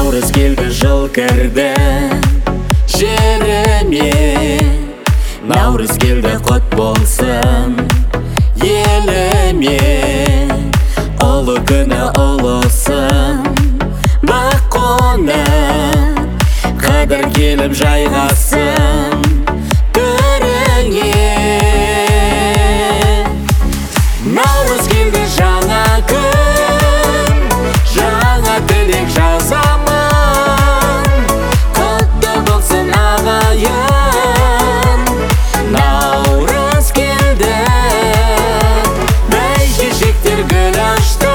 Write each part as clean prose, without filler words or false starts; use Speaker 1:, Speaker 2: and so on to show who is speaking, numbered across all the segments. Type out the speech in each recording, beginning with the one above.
Speaker 1: Наурыз келді, жыл кірді жеріме. Наурыз келді, құт болсын еліме. Ұлы күні ұлысын бақ қонып, қадір келіп жайғасын төріңе. Наурыз келді, жаңа күн, жаңа тілек жазамын. Құтты болсын ағайын. Наурыз келді, бәйшешектер гүл ашты,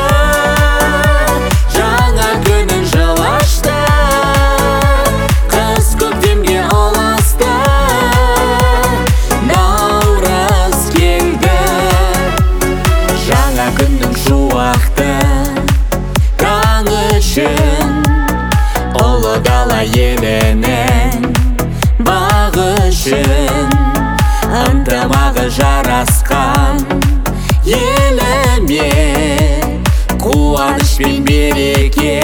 Speaker 1: жаңа күнін жыл ашты. Қыз көктемге ұласты. Наурыз келді, жаңа күннің шуақты таң үшін. Ұлы дала елінің бағы үшін. Ынтымағы жарасқан еліме, қуаныш пен береке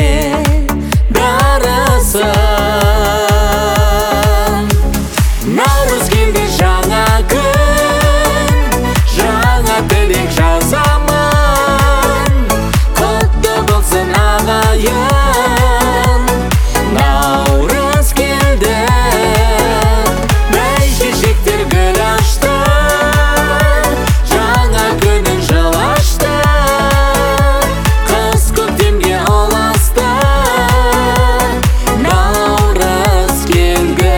Speaker 1: дарысын. Наурыз келді, жаңа күн, жаңа тілек жазамын. Құтты болсын ағайын. Наурыз келді, бәйшешектер гүл ашты, жаңа күнін жыл ашты. Қыз көктемге ұласты. Наурыз келді.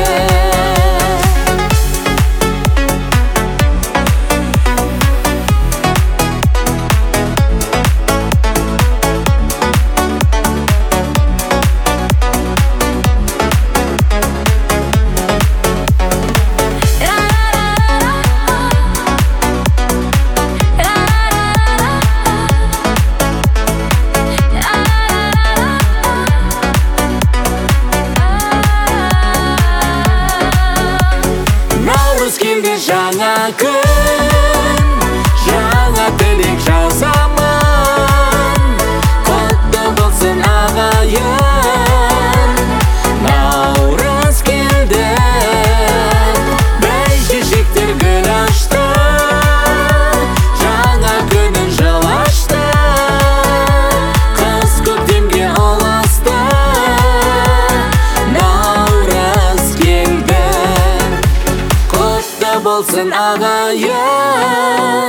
Speaker 1: Наурыз келді, жаңа күн, жаңа тілек жазамын. Құтты болсын ағайын. Наурыз келді, бәйшешектер гүл ашты, жаңа күнін жыл ашты. Қыз көктемге ұласты. Наурыз келді, құтты болсын ағайын.